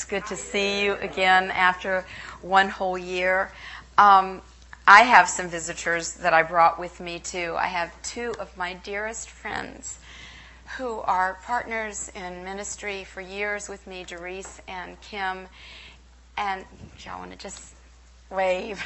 It's good to see you again after one whole year. I have some visitors that I brought with me too. I have two of my dearest friends who are partners in ministry for years with me, Doris and Kim. And y'all want to just wave?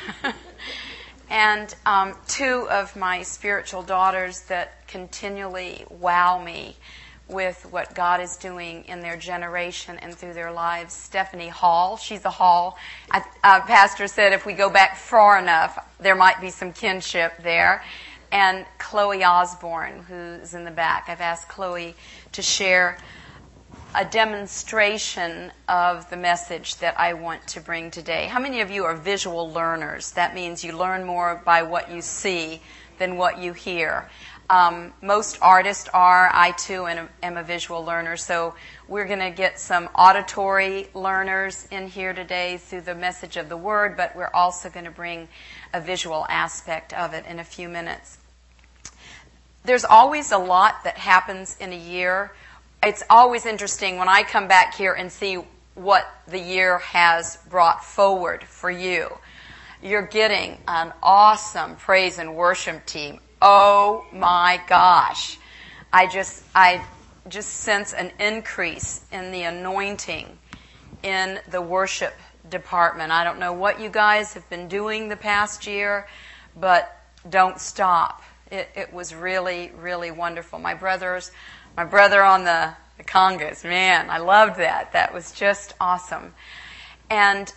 And two of my spiritual daughters that continually wow me with what God is doing in their generation and through their lives. Stephanie Hall, she's a Hall. Pastor said if we go back far enough, there might be some kinship there. And Chloe Osborne, who's in the back. I've asked Chloe to share a demonstration of the message that I want to bring today. How many of you are visual learners? That means you learn more by what you see than what you hear. Most artists are. I too am a visual learner, so we're going to get some auditory learners in here today through the message of the Word, but we're also going to bring a visual aspect of it in a few minutes. There's always a lot that happens in a year. It's always interesting when I come back here and see what the year has brought forward for you. You're getting an awesome praise and worship team. Oh my gosh. I just sense an increase in the anointing in the worship department. I don't know what you guys have been doing the past year, but don't stop. It was really, really wonderful. My brother on the congas, man, I loved that. That was just awesome. And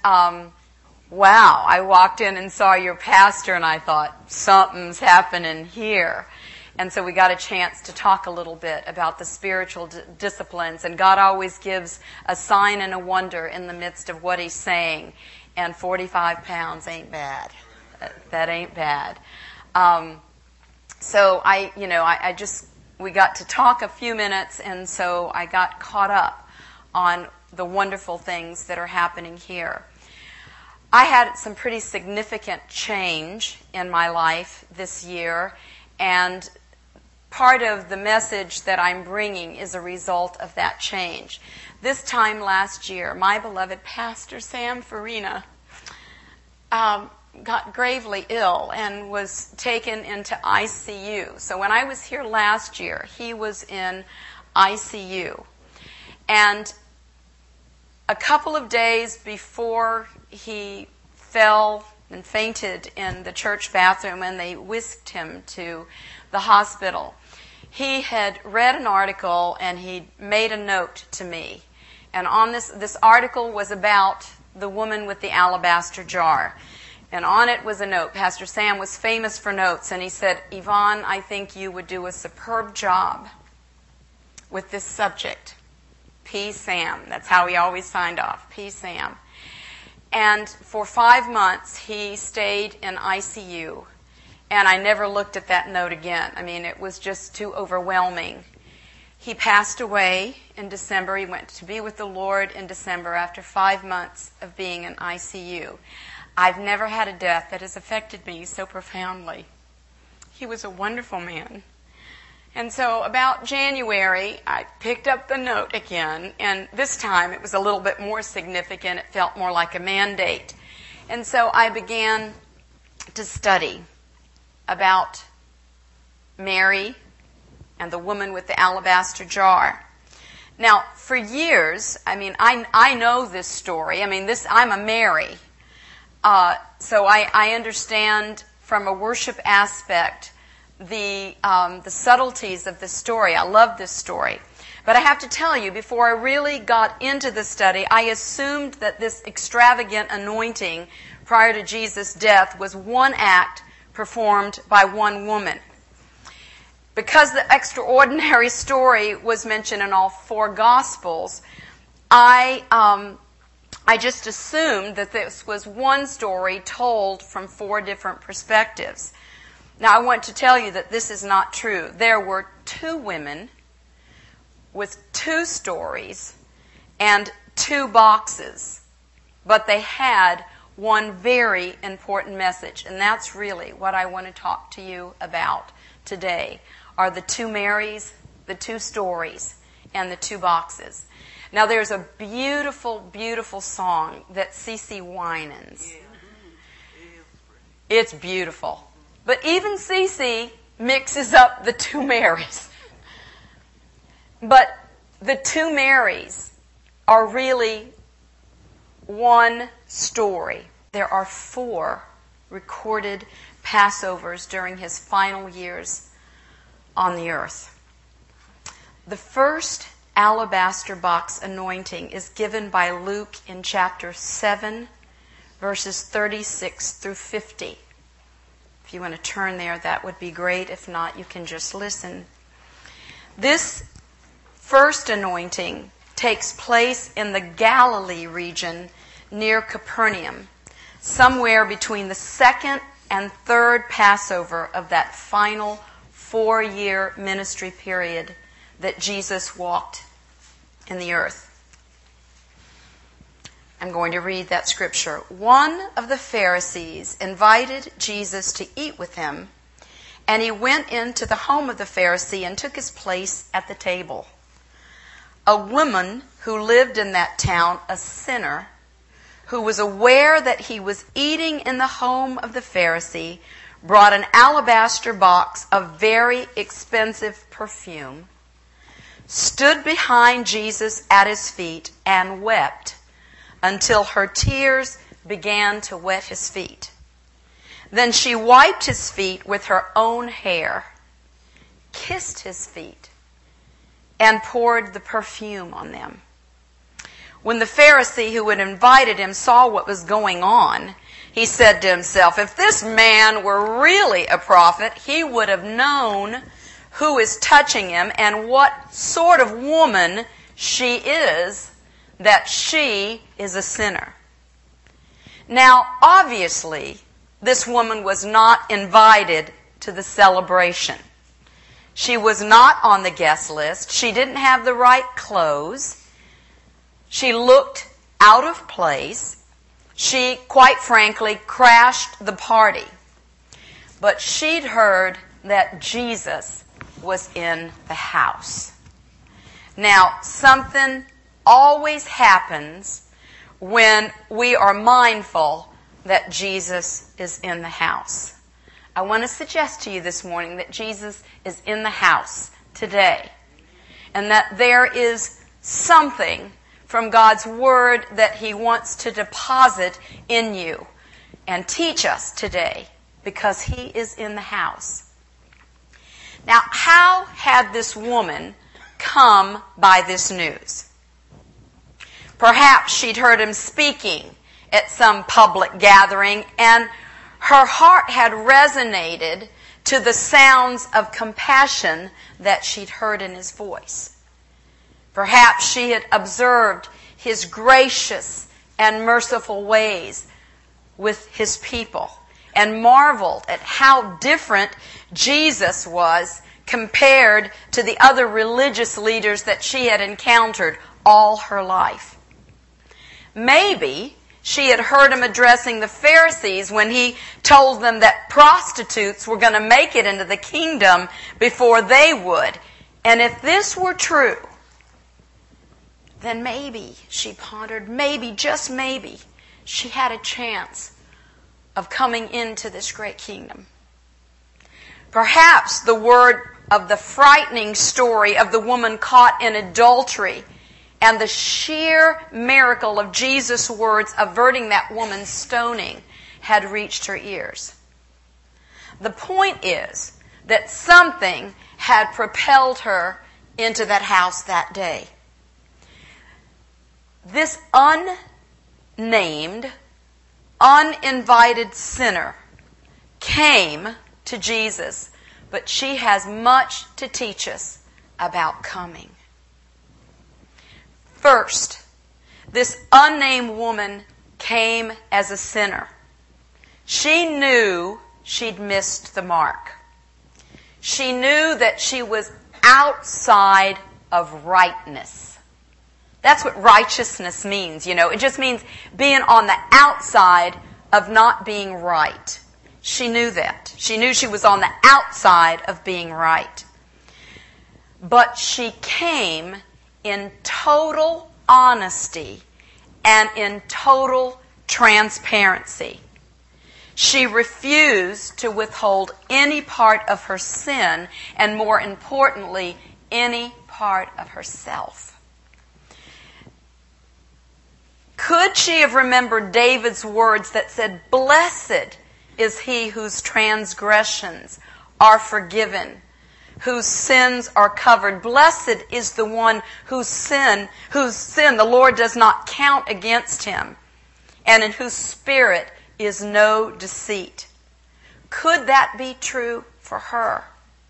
wow, I walked in and saw your pastor and I thought, something's happening here. And so we got a chance to talk a little bit about the spiritual disciplines. And God always gives a sign and a wonder in the midst of what He's saying. And 45 pounds ain't bad. That ain't bad. So we got to talk a few minutes, and so I got caught up on the wonderful things that are happening here. I had some pretty significant change in my life this year, and part of the message that I'm bringing is a result of that change. This time last year, my beloved Pastor Sam Farina got gravely ill and was taken into ICU. So when I was here last year, he was in ICU. And a couple of days before he fell and fainted in the church bathroom and they whisked him to the hospital, he had read an article and he made a note to me. And on this article was about the woman with the alabaster jar. And on it was a note. Pastor Sam was famous for notes, and he said, Yvonne, I think you would do a superb job with this subject. P. Sam. That's how he always signed off. P. Sam. And for 5 months, he stayed in ICU. And I never looked at that note again. I mean, it was just too overwhelming. He passed away in December. He went to be with the Lord in December after 5 months of being in ICU. I've never had a death that has affected me so profoundly. He was a wonderful man. And so about January, I picked up the note again, and this time it was a little bit more significant. It felt more like a mandate. And so I began to study about Mary and the woman with the alabaster jar. Now, for years, I know this story. I'm a Mary. So I understand from a worship aspect the subtleties of this story. I love this story. But I have to tell you, before I really got into the study, I assumed that this extravagant anointing prior to Jesus' death was one act performed by one woman. Because the extraordinary story was mentioned in all 4 Gospels, I just assumed that this was one story told from 4 different perspectives. Now, I want to tell you that this is not true. There were 2 women with 2 stories and 2 boxes, but they had one very important message, and that's really what I want to talk to you about today, are the 2 Marys, the 2 stories, and the 2 boxes. Now there's a beautiful, beautiful song that CeCe Winans. It's beautiful. But even CeCe mixes up the two Marys. But the two Marys are really one story. There are 4 recorded Passovers during his final years on the earth. The first alabaster box anointing is given by Luke in chapter 7, verses 36 through 50. If you want to turn there, that would be great. If not, you can just listen. This first anointing takes place in the Galilee region near Capernaum, somewhere between the second and third Passover of that final 4-year ministry period that Jesus walked in the earth. I'm going to read that scripture. One of the Pharisees invited Jesus to eat with him, and he went into the home of the Pharisee and took his place at the table. A woman who lived in that town, a sinner, who was aware that he was eating in the home of the Pharisee, brought an alabaster box of very expensive perfume, stood behind Jesus at his feet, and wept until her tears began to wet his feet. Then she wiped his feet with her own hair, kissed his feet, and poured the perfume on them. When the Pharisee who had invited him saw what was going on, he said to himself, if this man were really a prophet, he would have known who is touching him and what sort of woman she is, that she is a sinner. Now, obviously, this woman was not invited to the celebration. She was not on the guest list. She didn't have the right clothes. She looked out of place. She, quite frankly, crashed the party. But she'd heard that Jesus was in the house. Now, something always happens when we are mindful that Jesus is in the house. I want to suggest to you this morning that Jesus is in the house today, and that there is something from God's Word that He wants to deposit in you and teach us today, because He is in the house. Now, how had this woman come by this news? Perhaps she'd heard him speaking at some public gathering, and her heart had resonated to the sounds of compassion that she'd heard in his voice. Perhaps she had observed his gracious and merciful ways with his people and marveled at how different Jesus was compared to the other religious leaders that she had encountered all her life. Maybe she had heard him addressing the Pharisees when he told them that prostitutes were going to make it into the kingdom before they would. And if this were true, then maybe, she pondered, maybe, just maybe, she had a chance of coming into this great kingdom. Perhaps the word of the frightening story of the woman caught in adultery and the sheer miracle of Jesus' words averting that woman's stoning had reached her ears. The point is that something had propelled her into that house that day. This unnamed, uninvited sinner came to Jesus, but she has much to teach us about coming. First, this unnamed woman came as a sinner. She knew she'd missed the mark. She knew that she was outside of rightness. That's what righteousness means, you know. It just means being on the outside of not being right. She knew that. She knew she was on the outside of being right. But she came in total honesty and in total transparency. She refused to withhold any part of her sin, and more importantly, any part of herself. Could she have remembered David's words that said, "Blessed is he whose transgressions are forgiven, whose sins are covered. Blessed is the one whose sin the Lord does not count against him, and in whose spirit is no deceit." Could that be true for her?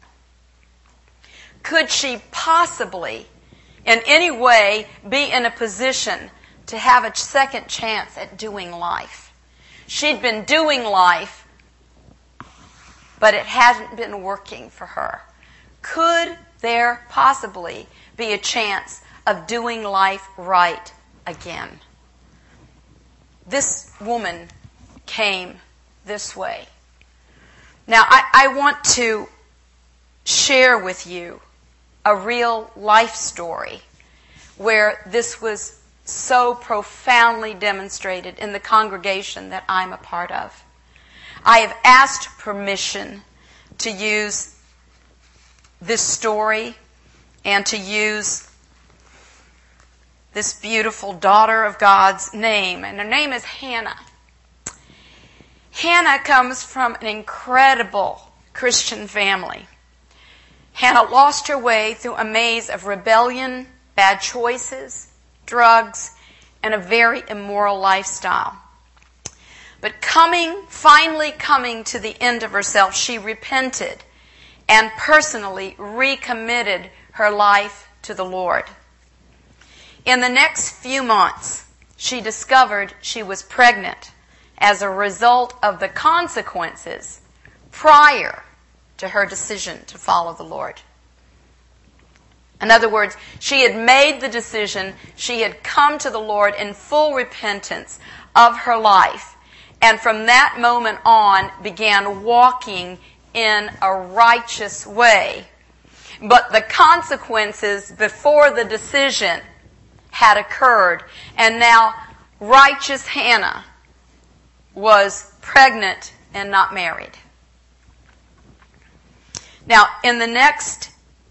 Could she possibly, in any way, be in a position to have a second chance at doing life? She'd been doing life, but it hadn't been working for her. Could there possibly be a chance of doing life right again? This woman came this way. Now, I want to share with you a real life story where this was so profoundly demonstrated in the congregation that I'm a part of. I have asked permission to use this story and to use this beautiful daughter of God's name, and her name is Hannah. Hannah comes from an incredible Christian family. Hannah lost her way through a maze of rebellion, bad choices, drugs, and a very immoral lifestyle. But finally coming to the end of herself, she repented and personally recommitted her life to the Lord. In the next few months, she discovered she was pregnant as a result of the consequences prior to her decision to follow the Lord. In other words, she had made the decision, she had come to the Lord in full repentance of her life, and from that moment on began walking in a righteous way. But the consequences before the decision had occurred, and now righteous Hannah was pregnant and not married. Now, in the next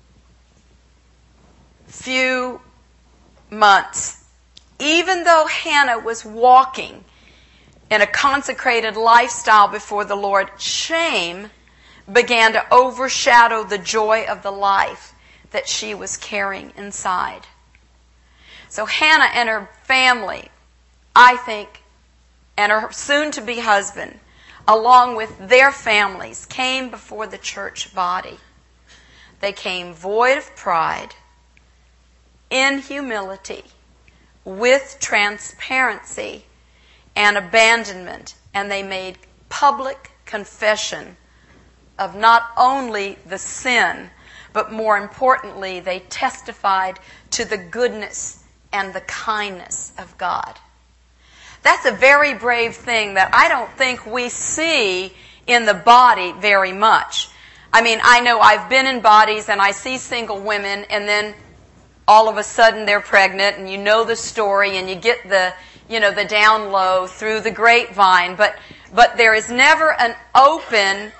few months, even though Hannah was walking in a consecrated lifestyle before the Lord, shame began to overshadow the joy of the life that she was carrying inside. So Hannah and her family, I think, and her soon-to-be husband, along with their families, came before the church body. They came void of pride, in humility, with transparency and abandonment, and they made public confession of not only the sin, but more importantly, they testified to the goodness and the kindness of God. That's a very brave thing that I don't think we see in the body very much. I mean, I know I've been in bodies and I see single women, and then all of a sudden they're pregnant, and you know the story, and you get the down low through the grapevine, but there is never an open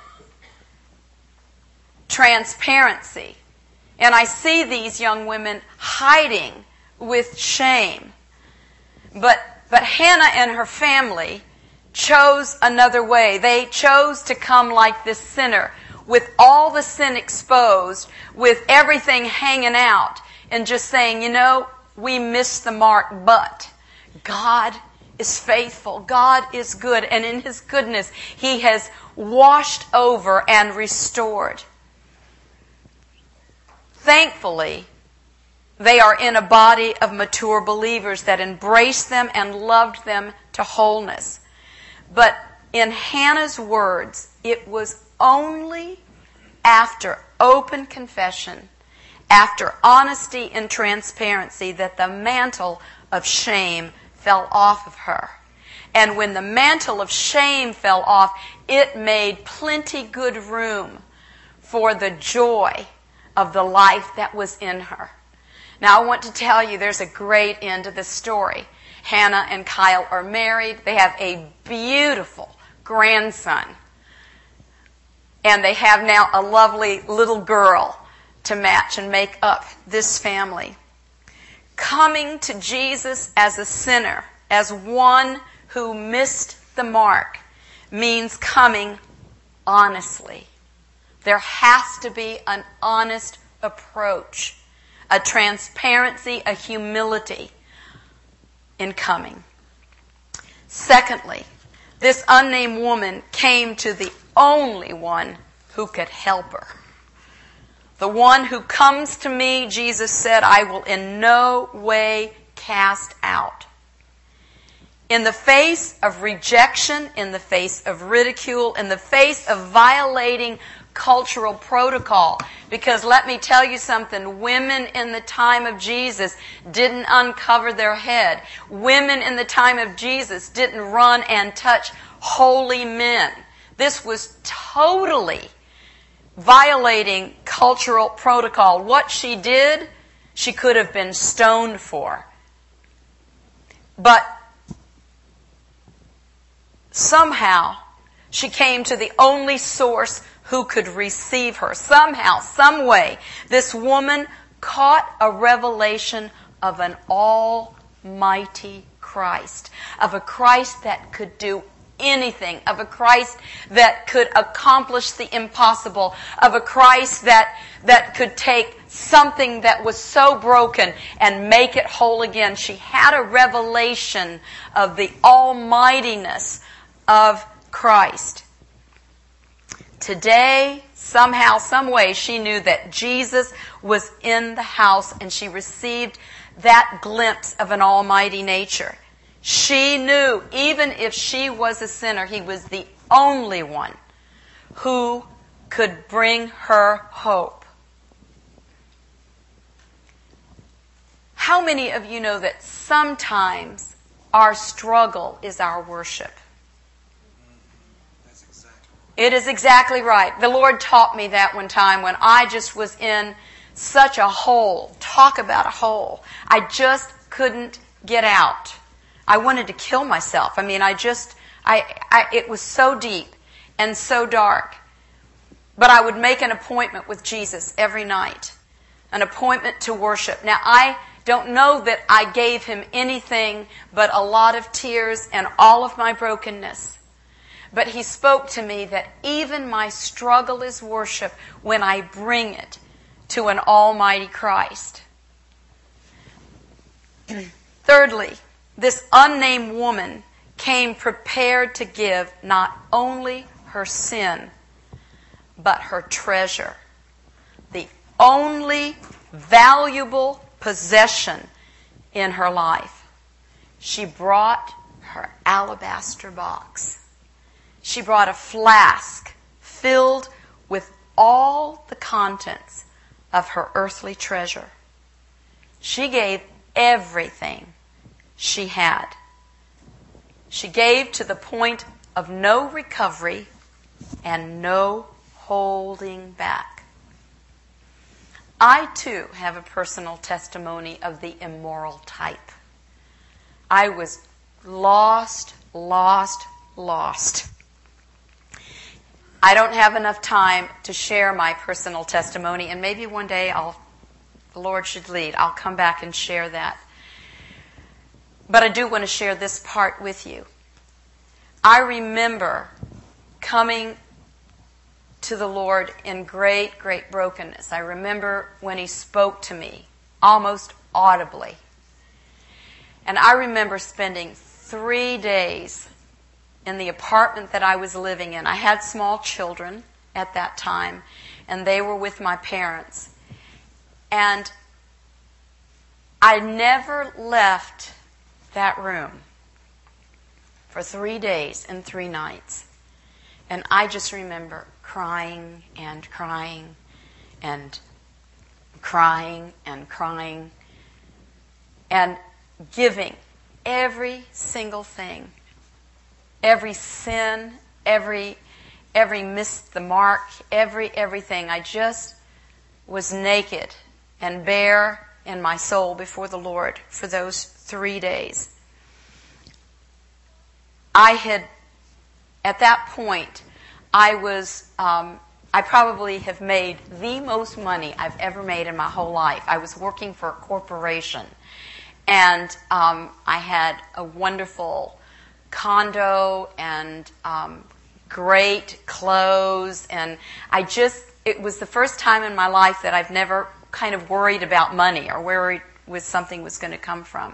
transparency. And I see these young women hiding with shame. But Hannah and her family chose another way. They chose to come like this sinner, with all the sin exposed, with everything hanging out, and just saying, we missed the mark, but God is faithful. God is good. And in His goodness, He has washed over and restored. Thankfully, they are in a body of mature believers that embraced them and loved them to wholeness. But in Hannah's words, it was only after open confession, after honesty and transparency, that the mantle of shame fell off of her. And when the mantle of shame fell off, it made plenty good room for the joy of the life that was in her. Now I want to tell you there's a great end to this story. Hannah and Kyle are married. They have a beautiful grandson. And they have now a lovely little girl to match and make up this family. Coming to Jesus as a sinner, as one who missed the mark, means coming honestly. There has to be an honest approach, a transparency, a humility in coming. Secondly, this unnamed woman came to the only one who could help her. The one who comes to me, Jesus said, I will in no way cast out. In the face of rejection, in the face of ridicule, in the face of violating cultural protocol, because let me tell you something, women in the time of Jesus didn't uncover their head. Women in the time of Jesus didn't run and touch holy men. This was totally violating cultural protocol. What she did, she could have been stoned for. But somehow, she came to the only source who could receive her. Somehow, some way, this woman caught a revelation of an almighty Christ, of a Christ that could do anything, of a Christ that could accomplish the impossible, of a Christ that could take something that was so broken and make it whole again. She had a revelation of the almightiness of Christ. Today, somehow, some way, she knew that Jesus was in the house and she received that glimpse of an almighty nature. She knew, even if she was a sinner, he was the only one who could bring her hope. How many of you know that sometimes our struggle is our worship? It is exactly right. The Lord taught me that one time when I just was in such a hole. Talk about a hole. I just couldn't get out. I wanted to kill myself. I mean, it was so deep and so dark. But I would make an appointment with Jesus every night. An appointment to worship. Now, I don't know that I gave him anything but a lot of tears and all of my brokenness. But he spoke to me that even my struggle is worship when I bring it to an almighty Christ. Thirdly, this unnamed woman came prepared to give not only her sin, but her treasure. The only valuable possession in her life. She brought her alabaster box. She brought a flask filled with all the contents of her earthly treasure. She gave everything she had. She gave to the point of no recovery and no holding back. I too have a personal testimony of the immoral type. I was lost. I don't have enough time to share my personal testimony, and maybe one day the Lord should lead. I'll come back and share that. But I do want to share this part with you. I remember coming to the Lord in great, great brokenness. I remember when he spoke to me almost audibly. And I remember spending 3 days in the apartment that I was living in. I had small children at that time, and they were with my parents. And I never left that room for 3 days and 3 nights. And I just remember crying and crying and crying and crying and giving every single thing. Every sin, every missed the mark, everything. I just was naked and bare in my soul before the Lord for those 3 days. At that point, I probably have made the most money I've ever made in my whole life. I was working for a corporation, and I had a wonderful condo and great clothes, and it was the first time in my life that I've never kind of worried about money or where something was going to come from.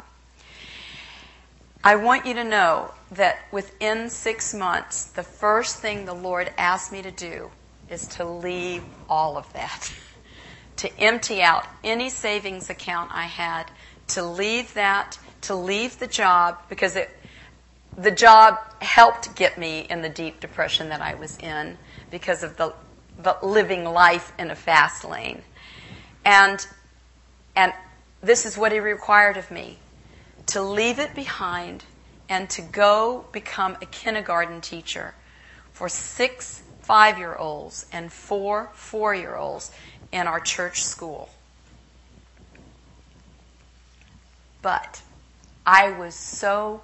I want you to know that within 6 months, the first thing the Lord asked me to do is to leave all of that, to empty out any savings account I had, to leave that, to leave the job, because the job helped get me in the deep depression that I was in because of the living life in a fast lane. And this is what He required of me, to leave it behind and to go become a kindergarten teacher for 6 5-year-olds and 4 4-year-olds in our church school. But I was so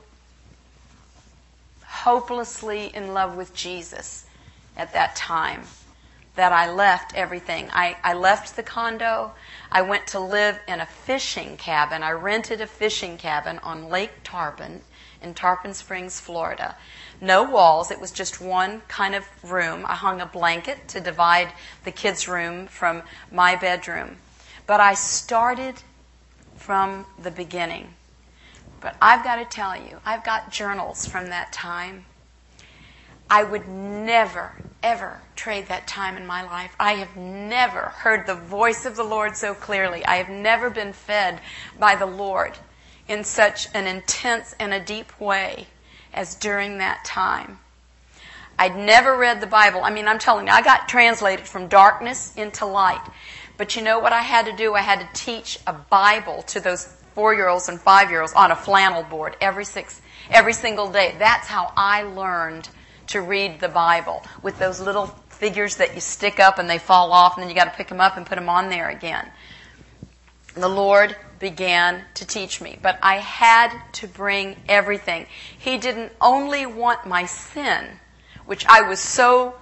hopelessly in love with Jesus at that time that I left everything. I left the condo. I went to live in a fishing cabin. I rented a fishing cabin on Lake Tarpon in Tarpon Springs, Florida. No walls. It was just one kind of room. I hung a blanket to divide the kids' room from my bedroom. But I started from the beginning. But I've got to tell you, I've got journals from that time. I would never, ever trade that time in my life. I have never heard the voice of the Lord so clearly. I have never been fed by the Lord in such an intense and a deep way as during that time. I'd never read the Bible. I mean, I'm telling you, I got translated from darkness into light. But you know what I had to do? I had to teach a Bible to those 4-year-olds and 5-year-olds on a flannel board every single day. That's how I learned to read the Bible, with those little figures that you stick up and they fall off, and then you got to pick them up and put them on there again. The Lord began to teach me, but I had to bring everything. He didn't only want my sin, which I was so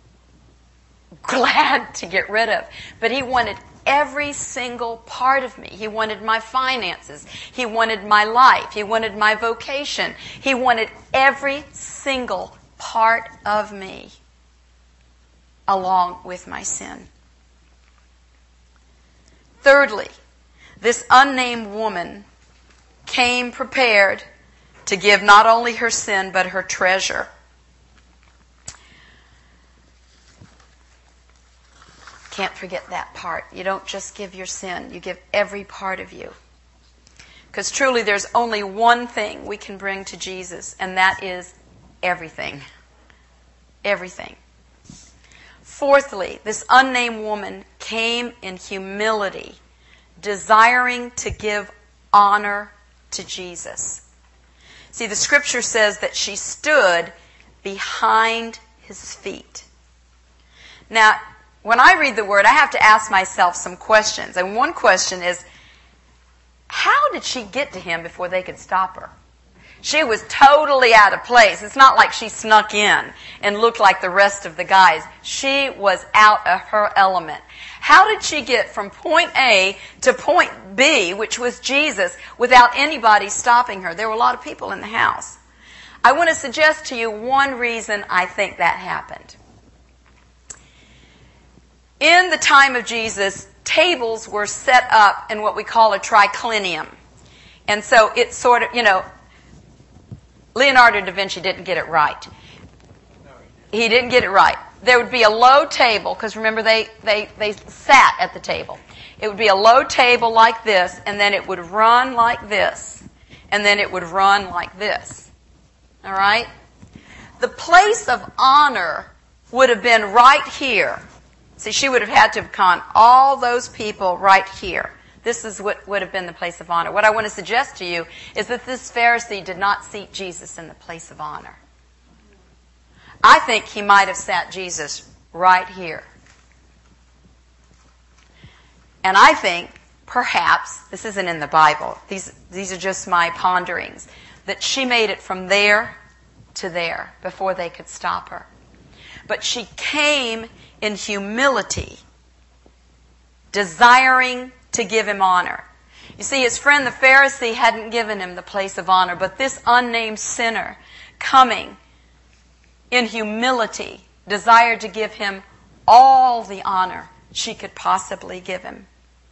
glad to get rid of, but He wanted every single part of me. He wanted my finances. He wanted my life. He wanted my vocation. He wanted every single part of me along with my sin. Thirdly, this unnamed woman came prepared to give not only her sin but her treasure. Can't forget that part. You don't just give your sin, you give every part of you. Because truly there's only one thing we can bring to Jesus, and that is everything. Everything. Fourthly, this unnamed woman came in humility, desiring to give honor to Jesus. See, the scripture says that she stood behind His feet. Now, when I read the word, I have to ask myself some questions. And one question is, how did she get to Him before they could stop her? She was totally out of place. It's not like she snuck in and looked like the rest of the guys. She was out of her element. How did she get from point A to point B, which was Jesus, without anybody stopping her? There were a lot of people in the house. I want to suggest to you one reason I think that happened. In the time of Jesus, tables were set up in what we call a triclinium. And so it's sort of, Leonardo da Vinci didn't get it right. He didn't get it right. There would be a low table, because remember they sat at the table. It would be a low table like this, and then it would run like this, and then it would run like this. All right? The place of honor would have been right here. See, she would have had to have conned all those people right here. This is what would have been the place of honor. What I want to suggest to you is that this Pharisee did not seat Jesus in the place of honor. I think he might have sat Jesus right here. And I think perhaps, this isn't in the Bible, these are just my ponderings, that she made it from there to there before they could stop her. But she came in humility, desiring to give him honor. You see, his friend the Pharisee hadn't given him the place of honor, but this unnamed sinner coming in humility desired to give him all the honor she could possibly give him.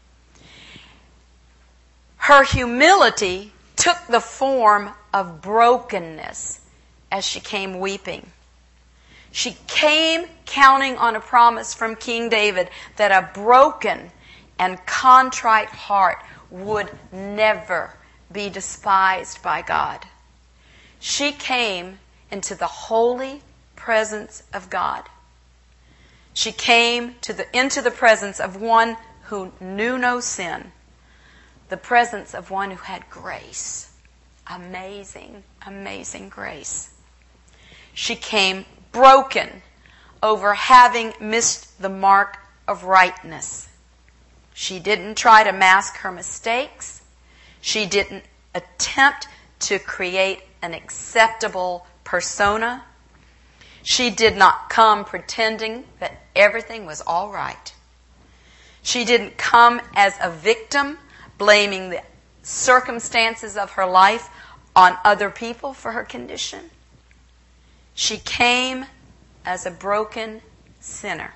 Her humility took the form of brokenness as she came weeping. She came counting on a promise from King David that a broken and contrite heart would never be despised by God. She came into the holy presence of God. She came into the presence of one who knew no sin, the presence of one who had grace. Amazing, amazing grace. She came broken over having missed the mark of rightness. She didn't try to mask her mistakes. She didn't attempt to create an acceptable persona. She did not come pretending that everything was all right. She didn't come as a victim, blaming the circumstances of her life on other people for her condition. She came as a broken sinner.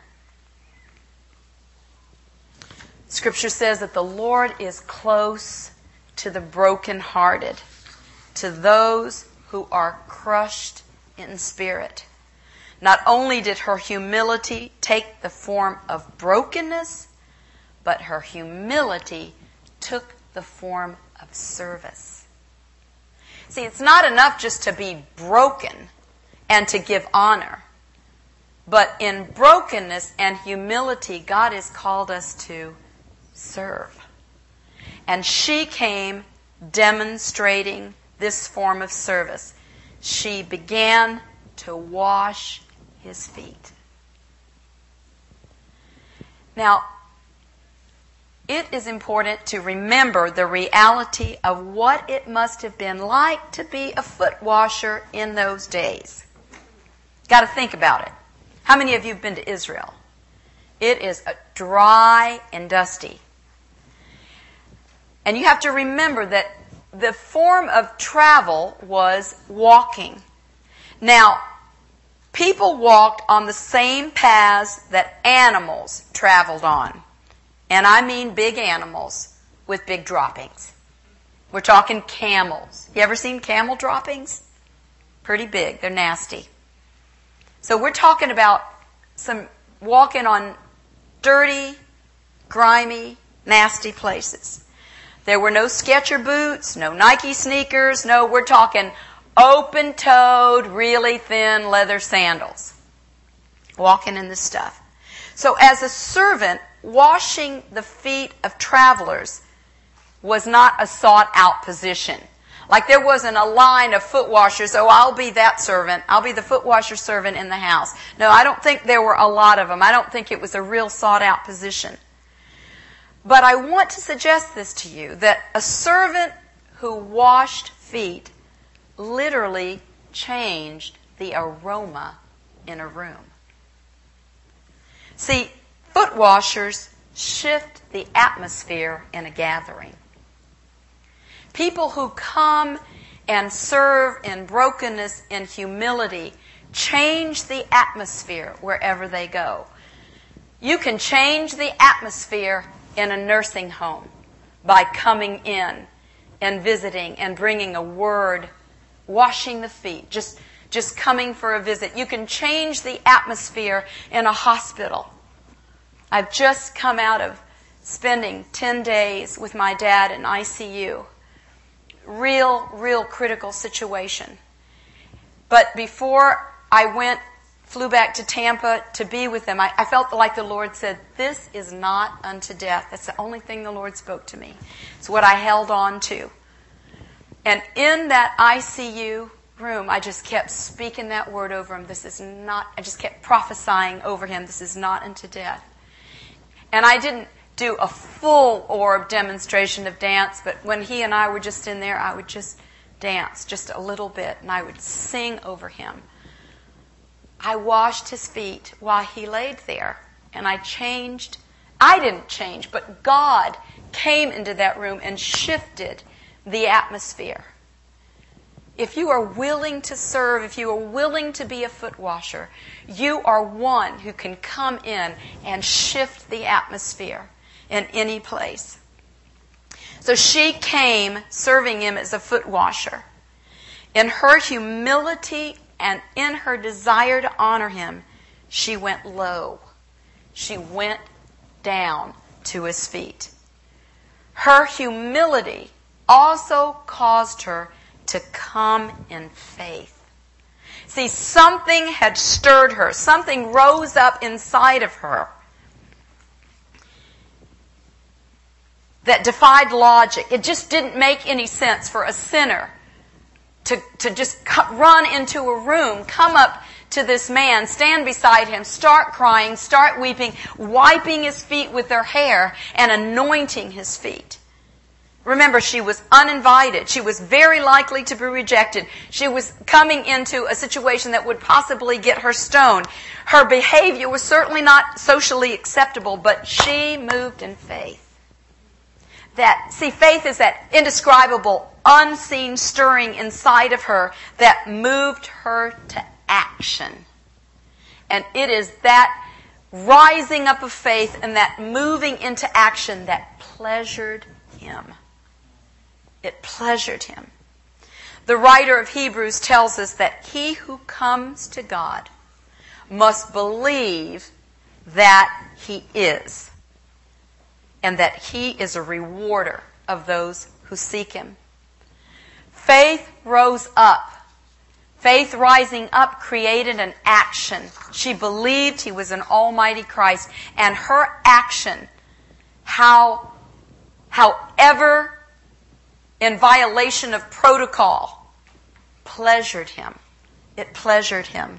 Scripture says that the Lord is close to the brokenhearted, to those who are crushed in spirit. Not only did her humility take the form of brokenness, but her humility took the form of service. See, it's not enough just to be broken and to give honor. But in brokenness and humility, God has called us to serve. And she came demonstrating this form of service. She began to wash his feet. Now, it is important to remember the reality of what it must have been like to be a foot washer in those days. Got to think about it. How many of you have been to Israel? It is dry and dusty. And you have to remember that the form of travel was walking. Now, people walked on the same paths that animals traveled on. And I mean big animals with big droppings. We're talking camels. You ever seen camel droppings? Pretty big. They're nasty. So we're talking about some walking on dirty, grimy, nasty places. There were no Skechers boots, no Nike sneakers. No, we're talking open-toed, really thin leather sandals. Walking in this stuff. So as a servant, washing the feet of travelers was not a sought-out position. Like there wasn't a line of foot washers, oh, I'll be that servant. I'll be the foot washer servant in the house. No, I don't think there were a lot of them. I don't think it was a real sought-out position. But I want to suggest this to you, that a servant who washed feet literally changed the aroma in a room. See, foot washers shift the atmosphere in a gathering. People who come and serve in brokenness and humility change the atmosphere wherever they go. You can change the atmosphere in a nursing home by coming in and visiting and bringing a word, washing the feet, just coming for a visit. You can change the atmosphere in a hospital. I've just come out of spending 10 days with my dad in ICU. Real critical situation. But before I flew back to Tampa to be with them, I felt like the Lord said, this is not unto death. That's the only thing the Lord spoke to me. It's what I held on to. And in that ICU room, I just kept speaking that word over him. I just kept prophesying over him, this is not unto death. And I didn't do a full orb demonstration of dance, but when he and I were just in there, I would just dance just a little bit, and I would sing over him. I washed his feet while he laid there, and I changed. I didn't change, but God came into that room and shifted the atmosphere. If you are willing to serve, if you are willing to be a foot washer, you are one who can come in and shift the atmosphere in any place. So she came serving him as a foot washer. In her humility and in her desire to honor him, she went low. She went down to his feet. Her humility also caused her to come in faith. See, something had stirred her. Something rose up inside of her that defied logic. It just didn't make any sense for a sinner to just run into a room, come up to this man, stand beside him, start crying, start weeping, wiping his feet with their hair, and anointing his feet. Remember, she was uninvited. She was very likely to be rejected. She was coming into a situation that would possibly get her stoned. Her behavior was certainly not socially acceptable, but she moved in faith. Faith is that indescribable, unseen stirring inside of her that moved her to action. And it is that rising up of faith and that moving into action that pleasured him. It pleasured him. The writer of Hebrews tells us that he who comes to God must believe that he is, and that he is a rewarder of those who seek him. Faith rose up. Faith rising up created an action. She believed he was an almighty Christ, and her action, however in violation of protocol, pleasured him. It pleasured him.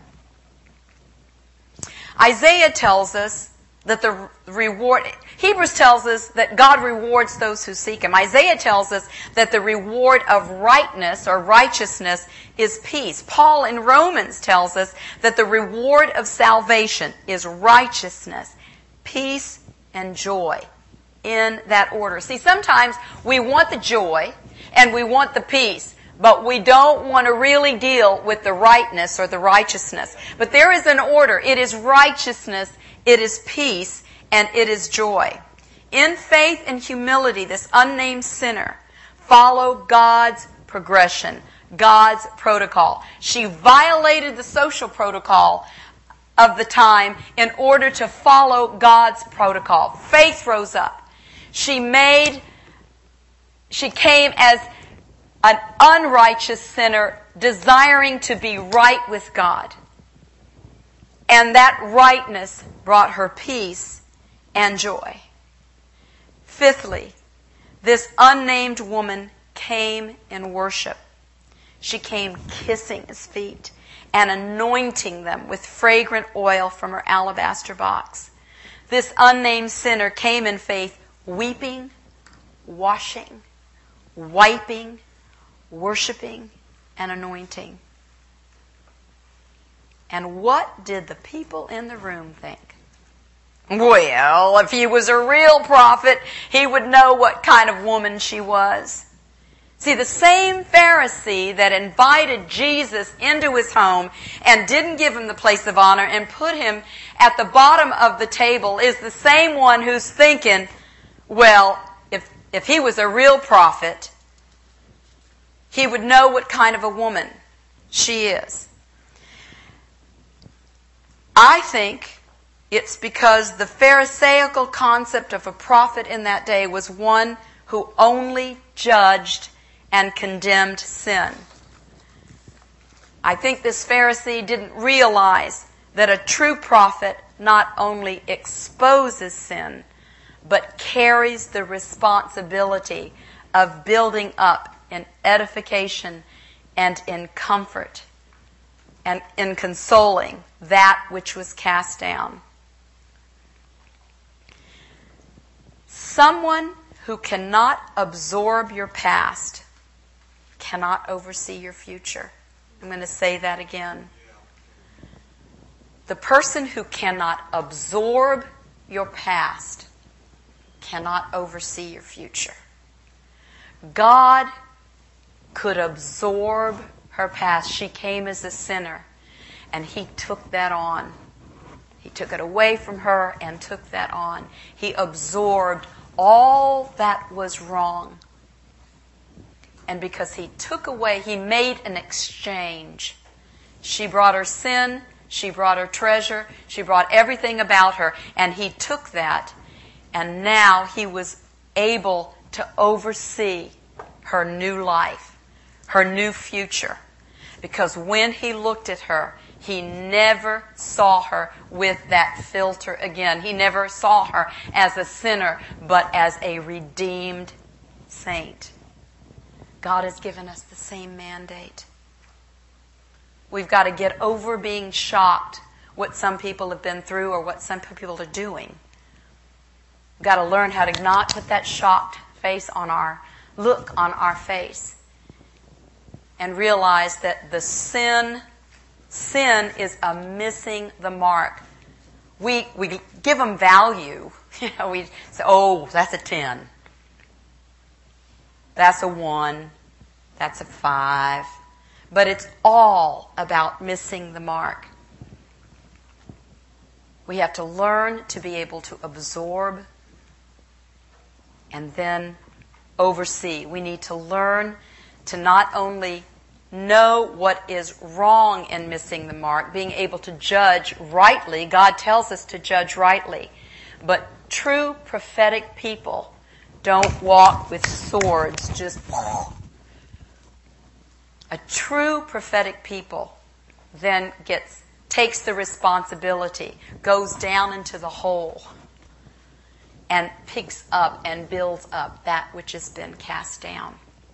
Isaiah tells us that the reward, Hebrews tells us that God rewards those who seek him. Isaiah tells us that the reward of rightness or righteousness is peace. Paul in Romans tells us that the reward of salvation is righteousness, peace, and joy. In that order. See, sometimes we want the joy and we want the peace, but we don't want to really deal with the rightness or the righteousness. But there is an order. It is righteousness, it is peace, and it is joy. In faith and humility, this unnamed sinner followed God's progression, God's protocol. She violated the social protocol of the time in order to follow God's protocol. Faith rose up. She came as an unrighteous sinner desiring to be right with God. And that rightness brought her peace and joy. Fifthly, this unnamed woman came in worship. She came kissing his feet and anointing them with fragrant oil from her alabaster box. This unnamed sinner came in faith, weeping, washing, wiping, worshiping, and anointing. And what did the people in the room think? Well, if he was a real prophet, he would know what kind of woman she was. See, the same Pharisee that invited Jesus into his home and didn't give him the place of honor and put him at the bottom of the table is the same one who's thinking, well, if he was a real prophet, he would know what kind of a woman she is. I think it's because the Pharisaical concept of a prophet in that day was one who only judged and condemned sin. I think this Pharisee didn't realize that a true prophet not only exposes sin, but carries the responsibility of building up in edification and in comfort and in consoling that which was cast down. Someone who cannot absorb your past cannot oversee your future. I'm going to say that again. The person who cannot absorb your past cannot oversee your future. God could absorb her past. She came as a sinner, and He took that on. He took it away from her and took that on. He absorbed all that was wrong. And because He took away, He made an exchange. She brought her sin, she brought her treasure, she brought everything about her, and He took that, and now He was able to oversee her new life, her new future. Because when He looked at her, He never saw her with that filter again. He never saw her as a sinner, but as a redeemed saint. God has given us the same mandate. We've got to get over being shocked what some people have been through or what some people are doing. We've got to learn how to not put that shocked look on our face and realize that the sin is a missing the mark. We give them value. We say, oh, that's a 10. That's a 1. That's a 5. But it's all about missing the mark. We have to learn to be able to absorb and then oversee. We need to learn to not only know what is wrong in missing the mark, being able to judge rightly. God tells us to judge rightly. But true prophetic people don't walk with swords, just... A true prophetic people then takes the responsibility, goes down into the hole, and picks up and builds up that which has been cast down.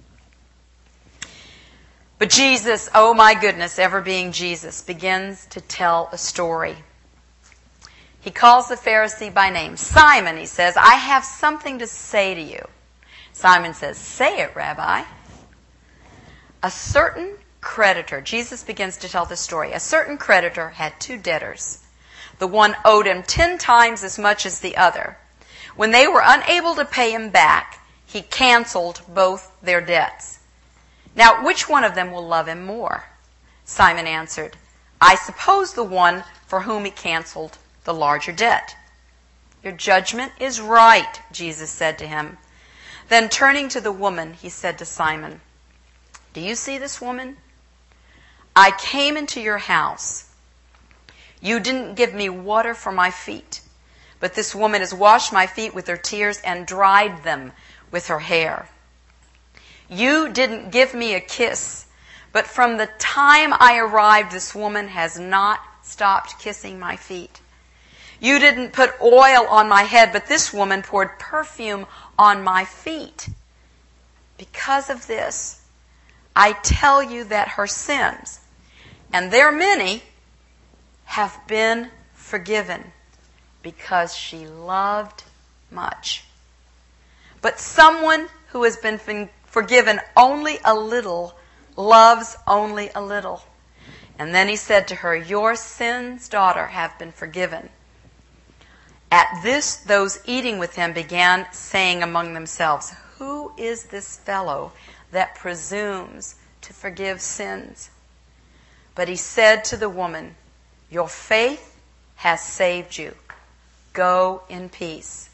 But Jesus, oh my goodness, ever being Jesus, begins to tell a story. He calls the Pharisee by name. Simon, he says, I have something to say to you. Simon says, say it, Rabbi. A certain creditor, Jesus begins to tell the story. A certain creditor had 2 debtors. The one owed him 10 times as much as the other. When they were unable to pay him back, he canceled both their debts. Now, which one of them will love him more? Simon answered, I suppose the one for whom he canceled the larger debt. Your judgment is right, Jesus said to him. Then turning to the woman, he said to Simon, do you see this woman? I came into your house. You didn't give me water for my feet, but this woman has washed my feet with her tears and dried them with her hair. You didn't give me a kiss, but from the time I arrived, this woman has not stopped kissing my feet. You didn't put oil on my head, but this woman poured perfume on my feet. Because of this, I tell you that her sins, and they're many, have been forgiven because she loved much. But someone who has been forgiven only a little loves only a little. And then he said to her, your sins, daughter, have been forgiven. At this, those eating with him began saying among themselves, who is this fellow that presumes to forgive sins? But he said to the woman, your faith has saved you. Go in peace.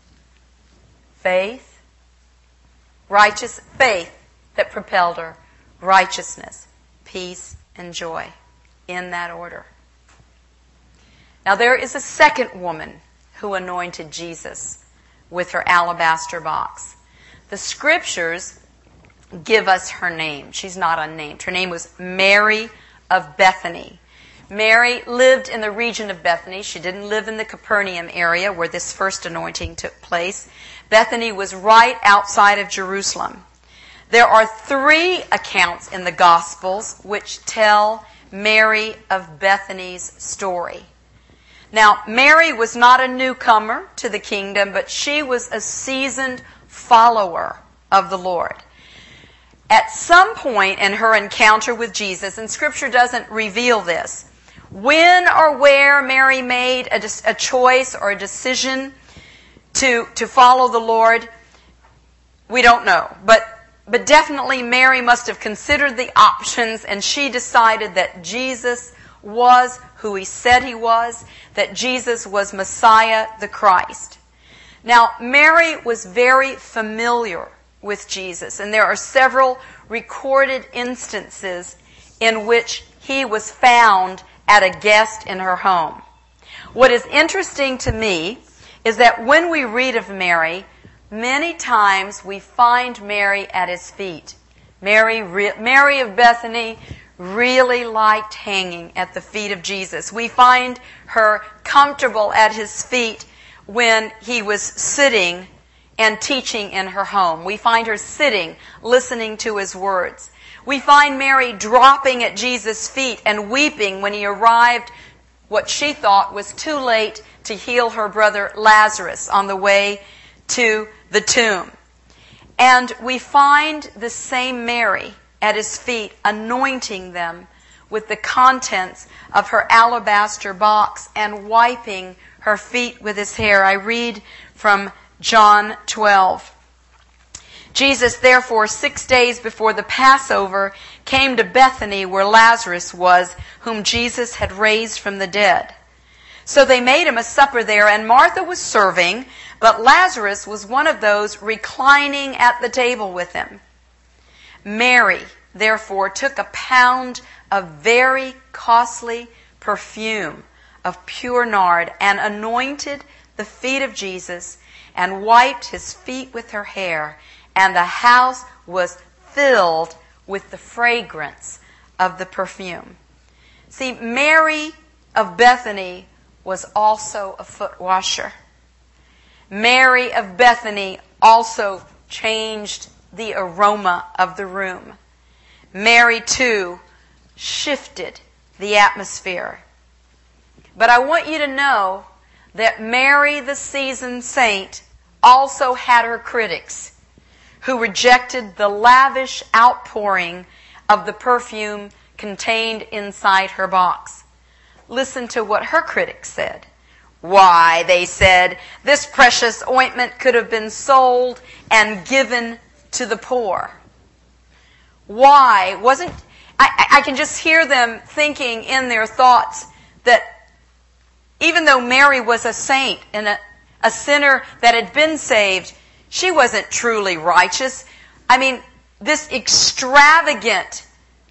Faith, righteous faith that propelled her, righteousness, peace, and joy. In that order. Now there is a second woman who anointed Jesus with her alabaster box. The scriptures give us her name. She's not unnamed. Her name was Mary of Bethany. Mary lived in the region of Bethany. She didn't live in the Capernaum area where this first anointing took place. Bethany was right outside of Jerusalem. There are 3 accounts in the Gospels which tell Mary of Bethany's story. Now, Mary was not a newcomer to the kingdom, but she was a seasoned follower of the Lord. At some point in her encounter with Jesus, and Scripture doesn't reveal this, when or where Mary made a choice or a decision to follow the Lord, we don't know. But definitely Mary must have considered the options, and she decided that Jesus was who he said he was, that Jesus was Messiah, the Christ. Now, Mary was very familiar with Jesus, and there are several recorded instances in which he was found at a guest in her home. What is interesting to me is that when we read of Mary, many times we find Mary at his feet. Mary of Bethany really liked hanging at the feet of Jesus. We find her comfortable at his feet when he was sitting and teaching in her home. We find her sitting, listening to his words. We find Mary dropping at Jesus' feet and weeping when he arrived, what she thought was too late to heal her brother Lazarus on the way to the tomb. And we find the same Mary at his feet, anointing them with the contents of her alabaster box and wiping her feet with his hair. I read from John 12. Jesus, therefore, 6 days before the Passover, came to Bethany where Lazarus was, whom Jesus had raised from the dead. So they made him a supper there, and Martha was serving, but Lazarus was one of those reclining at the table with him. Mary, therefore, took a pound of very costly perfume of pure nard and anointed the feet of Jesus and wiped his feet with her hair, and the house was filled with the fragrance of the perfume. See, Mary of Bethany was also a foot washer. Mary of Bethany also changed the aroma of the room. Mary, too, shifted the atmosphere. But I want you to know that Mary, the seasoned saint, also had her critics who rejected the lavish outpouring of the perfume contained inside her box. Listen to what her critics said. Why, they said, this precious ointment could have been sold and given to the poor. Why? I can just hear them thinking in their thoughts that even though Mary was a saint and a sinner that had been saved, she wasn't truly righteous. I mean, this extravagant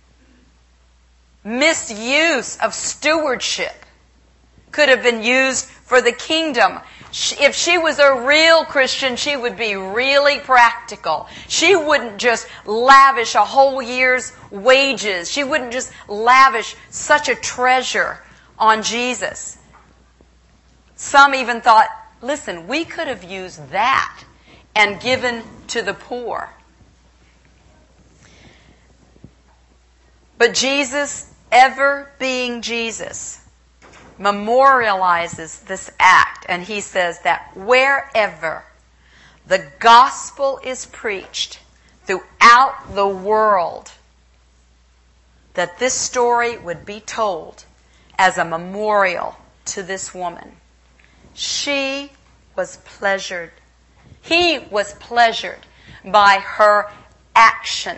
misuse of stewardship could have been used for the kingdom. If she was a real Christian, she would be really practical. She wouldn't just lavish a whole year's wages. She wouldn't just lavish such a treasure on Jesus. Some even thought, listen, we could have used that and given to the poor. But Jesus, ever being Jesus, memorializes this act, and he says that wherever the gospel is preached throughout the world, that this story would be told as a memorial to this woman. She was pleasured. He was pleasured by her action.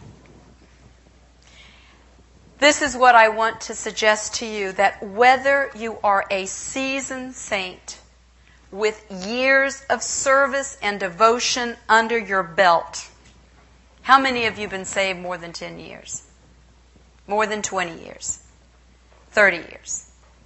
This is what I want to suggest to you, that whether you are a seasoned saint with years of service and devotion under your belt, how many of you have been saved more than 10 years? More than 20 years? 30 years?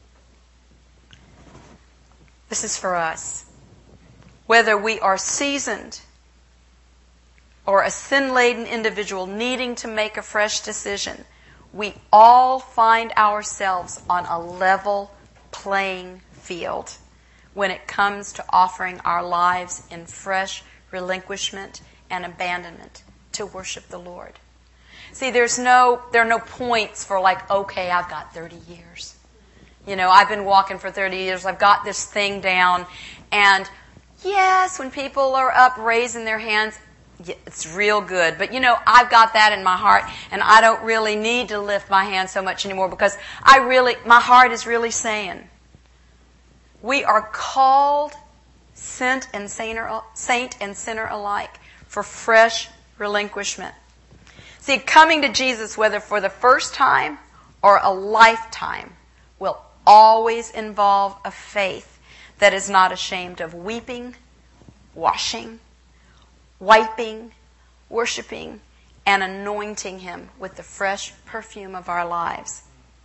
This is for us. Whether we are seasoned or a sin-laden individual needing to make a fresh decision, we all find ourselves on a level playing field when it comes to offering our lives in fresh relinquishment and abandonment to worship the Lord. See, there are no points for like, okay, I've got 30 years. I've been walking for 30 years. I've got this thing down. And yes, when people are up raising their hands, it's real good. But I've got that in my heart, and I don't really need to lift my hand so much anymore because my heart is really saying, we are called, saint and sinner alike, for fresh relinquishment. See, coming to Jesus, whether for the first time or a lifetime, will always involve a faith that is not ashamed of weeping, washing, wiping, worshiping, and anointing Him with the fresh perfume of our lives.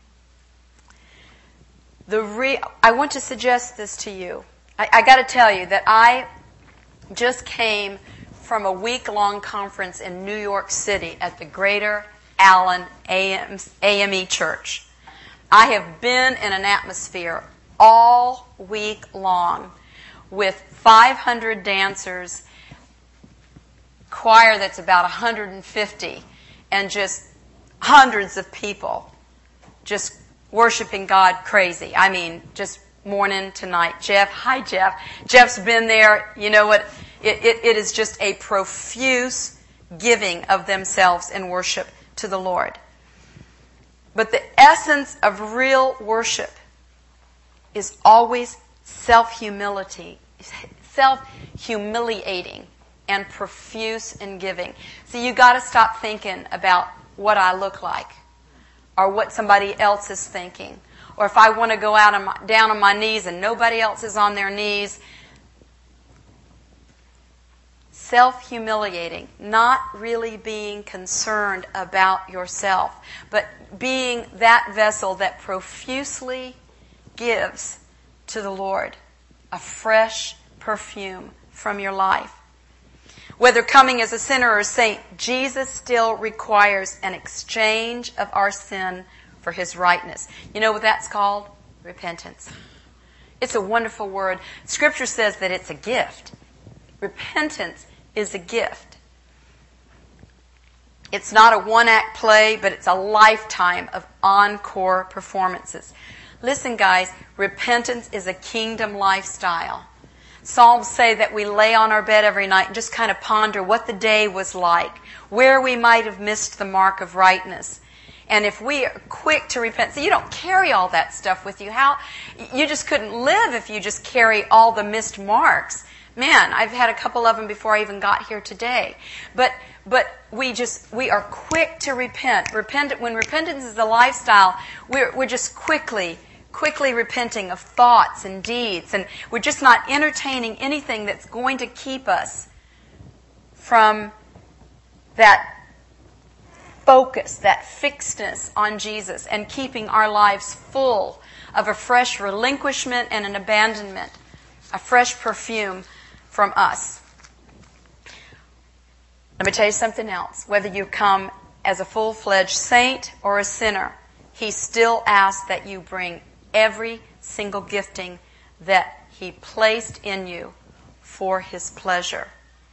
I want to suggest this to you. I got to tell you that I just came from a week-long conference in New York City at the Greater Allen AME Church. I have been in an atmosphere all week long with 500 dancers, choir that's about 150, and just hundreds of people just worshiping God crazy. I mean, just morning to night. Jeff, hi Jeff. Jeff's been there. You know what? It is just a profuse giving of themselves in worship to the Lord. But the essence of real worship is always self-humiliating and profuse in giving. So you got to stop thinking about what I look like or what somebody else is thinking. Or if I want to go down on my knees and nobody else is on their knees. Self-humiliating, not really being concerned about yourself, but being that vessel that profusely gives to the Lord a fresh perfume from your life. Whether coming as a sinner or a saint, Jesus still requires an exchange of our sin for His rightness. You know what that's called? Repentance. It's a wonderful word. Scripture says that it's a gift. Repentance is a gift. It's not a one-act play, but it's a lifetime of encore performances. Listen, guys, repentance is a kingdom lifestyle. Psalms say that we lay on our bed every night and just kind of ponder what the day was like, where we might have missed the mark of rightness. And if we are quick to repent, so you don't carry all that stuff with you. You just couldn't live if you just carry all the missed marks. Man, I've had a couple of them before I even got here today. But we are quick to repent. When repentance is a lifestyle, we're just quickly repenting of thoughts and deeds, and we're just not entertaining anything that's going to keep us from that focus, that fixedness on Jesus, and keeping our lives full of a fresh relinquishment and an abandonment, a fresh perfume from us. Let me tell you something else. Whether you come as a full-fledged saint or a sinner, He still asks that you bring every single gifting that He placed in you for His pleasure.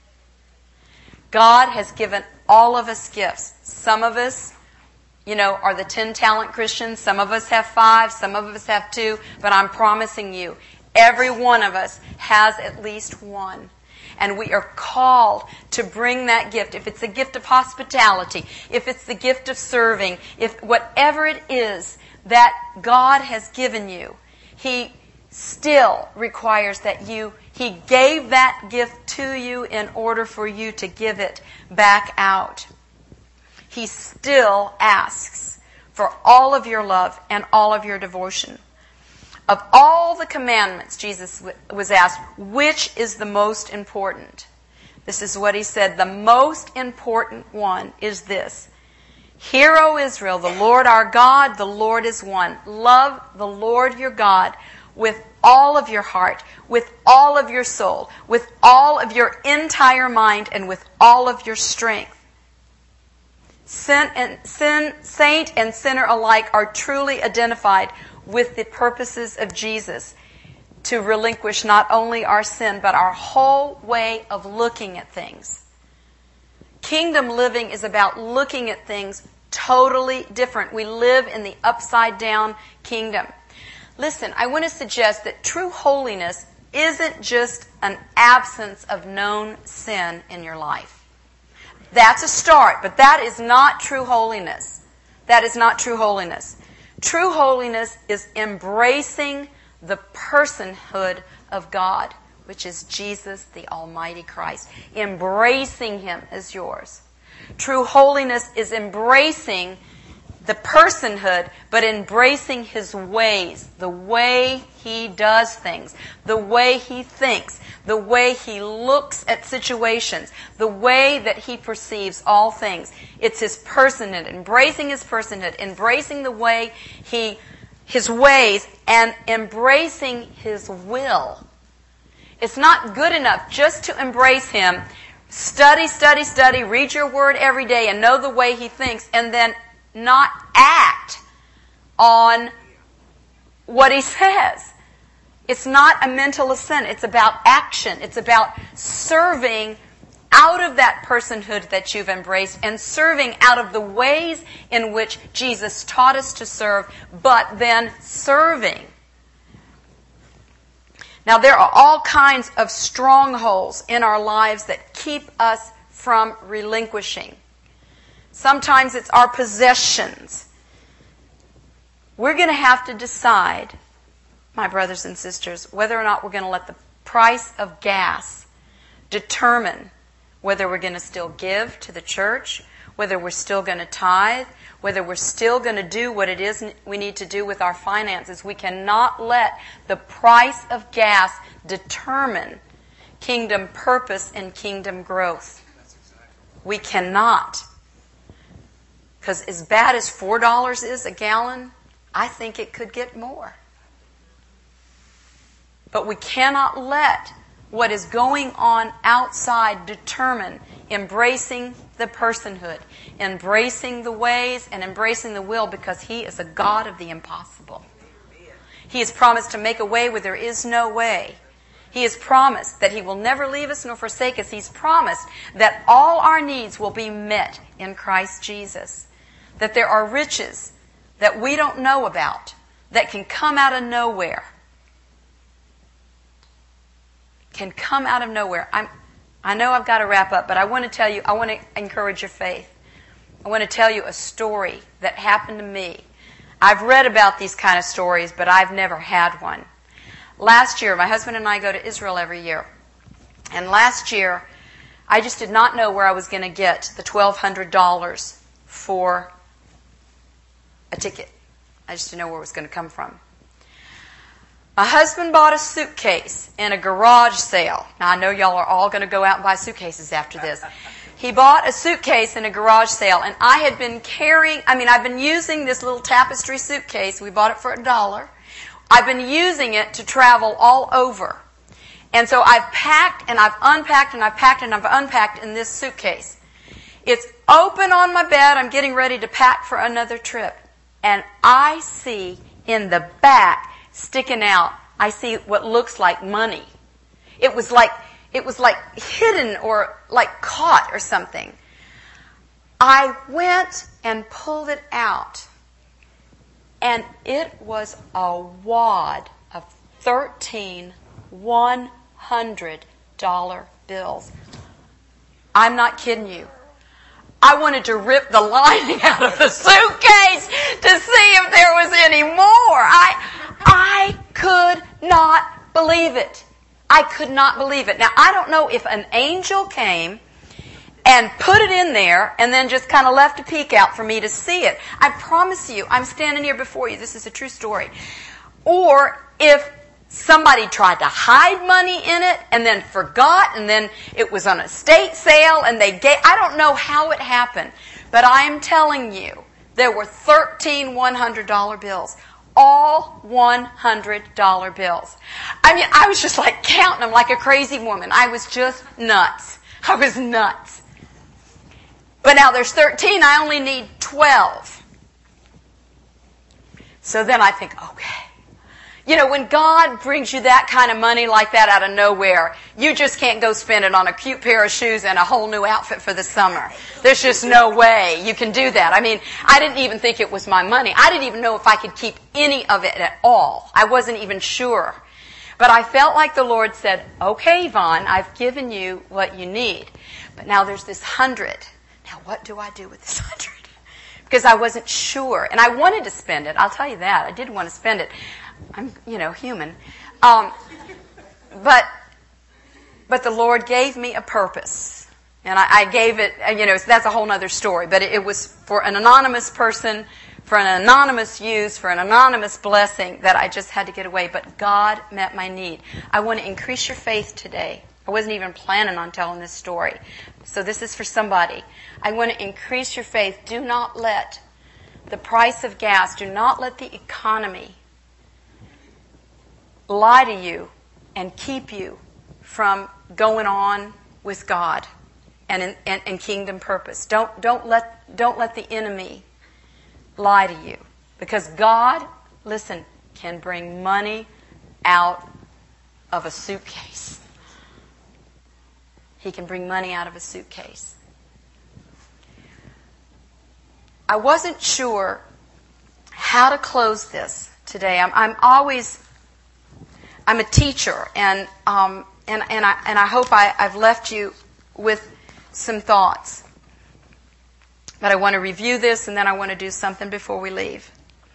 God has given all of us gifts. Some of us, are the 10-talent Christians. Some of us have 5. Some of us have 2. But I'm promising you, every one of us has at least one. And we are called to bring that gift. If it's a gift of hospitality, if it's the gift of serving, if whatever it is that God has given you, He still requires that He gave that gift to you in order for you to give it back out. He still asks for all of your love and all of your devotion. Of all the commandments, Jesus was asked, which is the most important? This is what He said. The most important one is this. Hear, O Israel, the Lord our God, the Lord is one. Love the Lord your God with all of your heart, with all of your soul, with all of your entire mind, and with all of your strength. Saint and sinner alike are truly identified with the purposes of Jesus to relinquish not only our sin, but our whole way of looking at things. Kingdom living is about looking at things totally different. We live in the upside down kingdom. Listen, I want to suggest that true holiness isn't just an absence of known sin in your life. That's a start, but that is not true holiness. That is not true holiness. True holiness is embracing the personhood of God, which is Jesus, the Almighty Christ. Embracing Him as yours. True holiness is embracing the personhood, but embracing His ways, the way He does things, the way He thinks, the way He looks at situations, the way that He perceives all things. It's His personhood, embracing His personhood, embracing the way His ways, and embracing His will. It's not good enough just to embrace Him, study, read your word every day and know the way He thinks, and then not act on what He says. It's not a mental assent. It's about action. It's about serving out of that personhood that you've embraced and serving out of the ways in which Jesus taught us to serve, but then serving. Now, there are all kinds of strongholds in our lives that keep us from relinquishing. Sometimes it's our possessions. We're going to have to decide, my brothers and sisters, whether or not we're going to let the price of gas determine whether we're going to still give to the church, whether we're still going to tithe, whether we're still going to do what it is we need to do with our finances. We cannot let the price of gas determine kingdom purpose and kingdom growth. We cannot. Because as bad as $4 is a gallon, I think it could get more. But we cannot let what is going on outside determine embracing the personhood, embracing the ways, and embracing the will, because He is a God of the impossible. He has promised to make a way where there is no way. He has promised that He will never leave us nor forsake us. He's promised that all our needs will be met in Christ Jesus. That there are riches that we don't know about that can come out of nowhere. Can come out of nowhere. I know I've got to wrap up, but I want to tell you, I want to encourage your faith. I want to tell you a story that happened to me. I've read about these kind of stories, but I've never had one. Last year, my husband and I go to Israel every year. And last year, I just did not know where I was going to get the $1,200 for a ticket. I just didn't know where it was going to come from. My husband bought a suitcase in a garage sale. Now, I know y'all are all going to go out and buy suitcases after this. He bought a suitcase in a garage sale, and I had been I've been using this little tapestry suitcase. We bought it for $1. I've been using it to travel all over. And so I've packed, and I've unpacked, and I've packed, and I've unpacked in this suitcase. It's open on my bed. I'm getting ready to pack for another trip. And I see in the back, sticking out, I see what looks like money. It was like hidden or like caught or something. I went and pulled it out, and it was a wad of 13 $100 bills. I'm not kidding you. I wanted to rip the lining out of the suitcase to see if there was any more. I could not believe it. I could not believe it. Now, I don't know if an angel came and put it in there and then just kind of left a peek out for me to see it. I promise you, I'm standing here before you. This is a true story. Or if somebody tried to hide money in it and then forgot, and then it was on a estate sale and I don't know how it happened, but I am telling you, there were 13 $100 bills. All $100 bills. I mean, I was just like counting them like a crazy woman. I was just nuts. I was nuts. But now there's 13, I only need 12. So then I think, okay. You know, when God brings you that kind of money like that out of nowhere, you just can't go spend it on a cute pair of shoes and a whole new outfit for the summer. There's just no way you can do that. I mean, I didn't even think it was my money. I didn't even know if I could keep any of it at all. I wasn't even sure. But I felt like the Lord said, okay, Yvonne, I've given you what you need. But now there's this 100. Now what do I do with this 100? Because I wasn't sure. And I wanted to spend it. I'll tell you that. I did want to spend it. I'm, human. But the Lord gave me a purpose. And I gave it, so that's a whole other story. But it was for an anonymous person, for an anonymous use, for an anonymous blessing that I just had to get away. But God met my need. I want to increase your faith today. I wasn't even planning on telling this story. So this is for somebody. I want to increase your faith. Do not let the price of gas, do not let the economy lie to you and keep you from going on with God and kingdom purpose. Don't let the enemy lie to you, because God, listen, can bring money out of a suitcase. He can bring money out of a suitcase. I wasn't sure how to close this today. I'm a teacher, and I hope I've left you with some thoughts. But I want to review this, and then I want to do something before we leave.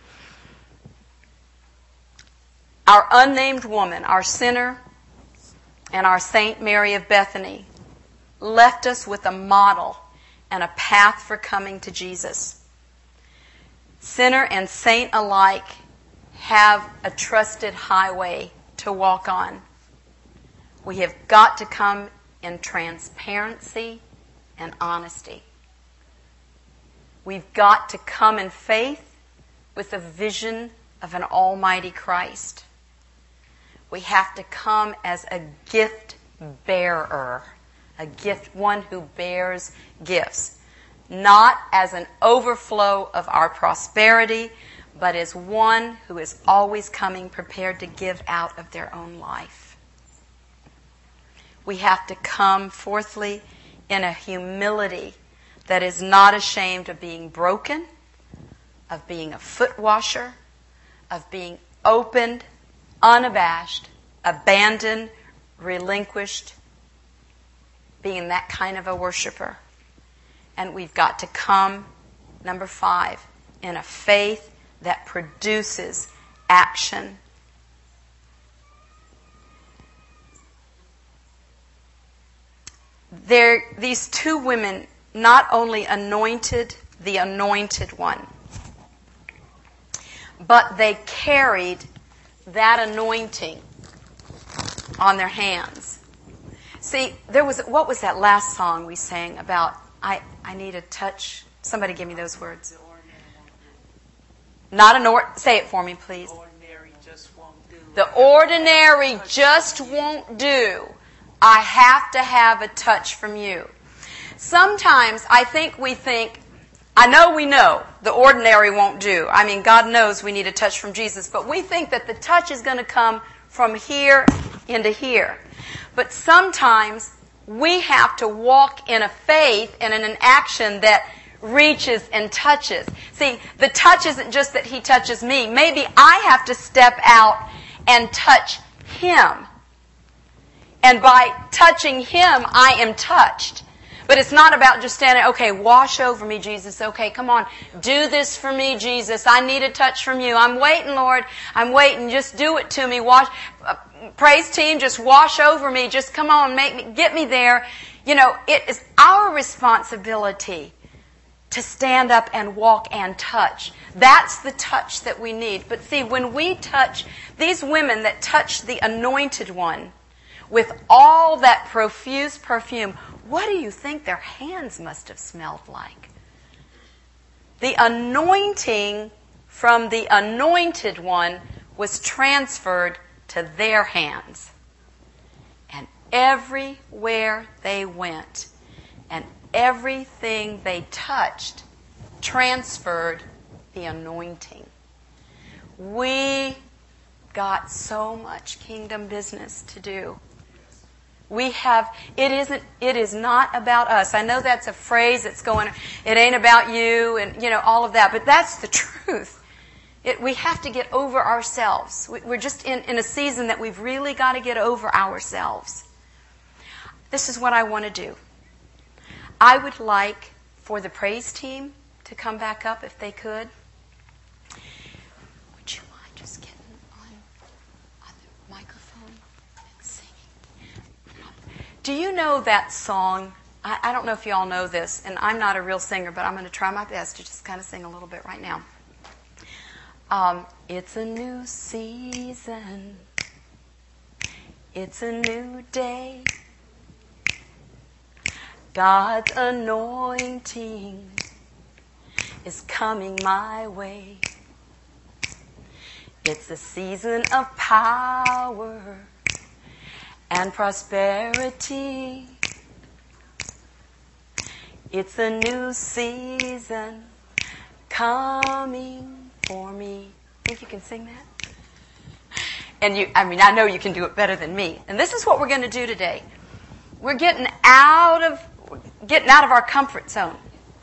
Our unnamed woman, our sinner, and our Saint Mary of Bethany left us with a model and a path for coming to Jesus. Sinner and saint alike have a trusted highway to walk on. We have got to come in transparency and honesty. We've got to come in faith with a vision of an almighty Christ. We have to come as a gift bearer, one who bears gifts, not as an overflow of our prosperity, but as one who is always coming prepared to give out of their own life. We have to come, fourthly, in a humility that is not ashamed of being broken, of being a foot washer, of being opened, unabashed, abandoned, relinquished, being that kind of a worshiper. And we've got to come, number 5, in a faith that produces action. These two women not only anointed the anointed one, but they carried that anointing on their hands. See, what was that last song we sang about? I need a touch. Somebody give me those words. Say it for me, please. The ordinary just won't do. The ordinary just won't do. I have to have a touch from you. Sometimes I know we know the ordinary won't do. I mean, God knows we need a touch from Jesus, but we think that the touch is going to come from here into here. But sometimes we have to walk in a faith and in an action that reaches and touches. See, the touch isn't just that He touches me. Maybe I have to step out and touch Him. And by touching Him, I am touched. But it's not about just standing, okay, wash over me, Jesus. Okay, come on, do this for me, Jesus. I need a touch from you. I'm waiting, Lord. I'm waiting. Just do it to me. Praise team, just wash over me. Just come on, get me there. It is our responsibility to stand up and walk and touch. That's the touch that we need. But see, when we touch, these women that touched the anointed one with all that profuse perfume, what do you think their hands must have smelled like? The anointing from the anointed one was transferred to their hands. And everywhere they went, and everything they touched, transferred the anointing. We got so much kingdom business to do. It is not about us. I know that's a phrase that's going, it ain't about you and, all of that, but that's the truth. We have to get over ourselves. We're just in a season that we've really got to get over ourselves. This is what I want to do. I would like for the praise team to come back up if they could. Would you mind just getting on the microphone and singing? Do you know that song? I don't know if you all know this, and I'm not a real singer, but I'm going to try my best to just kind of sing a little bit right now. It's a new season. It's a new day. God's anointing is coming my way. It's a season of power and prosperity. It's a new season coming for me. Think you can sing that? And I know you can do it better than me. And this is what we're going to do today. We're getting out of our comfort zone.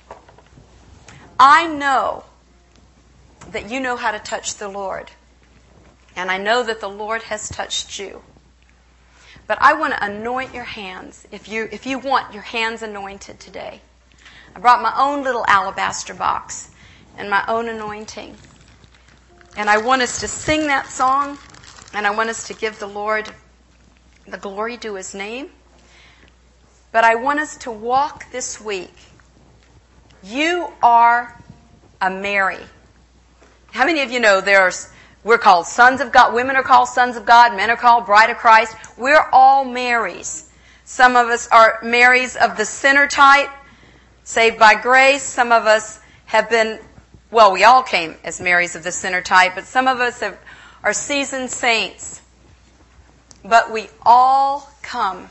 I know that you know how to touch the Lord. And I know that the Lord has touched you. But I want to anoint your hands if you want your hands anointed today. I brought my own little alabaster box and my own anointing. And I want us to sing that song, and I want us to give the Lord the glory due His name. But I want us to walk this week. You are a Mary. How many of you know we're called sons of God, women are called sons of God, men are called bride of Christ. We're all Marys. Some of us are Marys of the sinner type, saved by grace. Some of us have been, we all came as Marys of the sinner type, but some of us are seasoned saints. But we all come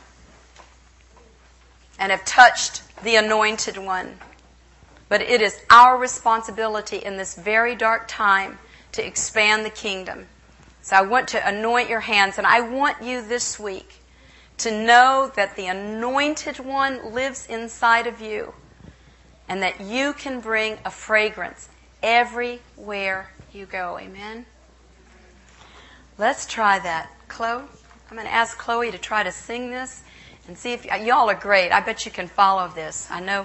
and have touched the Anointed One. But it is our responsibility in this very dark time to expand the kingdom. So I want to anoint your hands, and I want you this week to know that the Anointed One lives inside of you and that you can bring a fragrance everywhere you go. Amen? Let's try that. Chloe, I'm going to ask Chloe to try to sing this and see if y'all are great. I bet you can follow this. I know.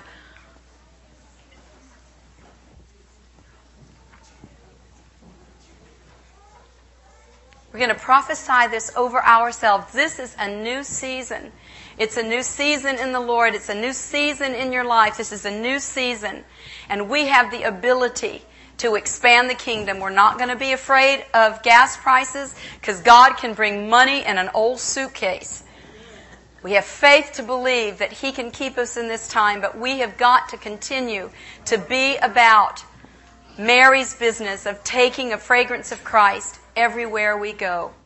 We're going to prophesy this over ourselves. This is a new season. It's a new season in the Lord. It's a new season in your life. This is a new season. And we have the ability to expand the kingdom. We're not going to be afraid of gas prices because God can bring money in an old suitcase. We have faith to believe that He can keep us in this time, but we have got to continue to be about Mary's business of taking a fragrance of Christ everywhere we go.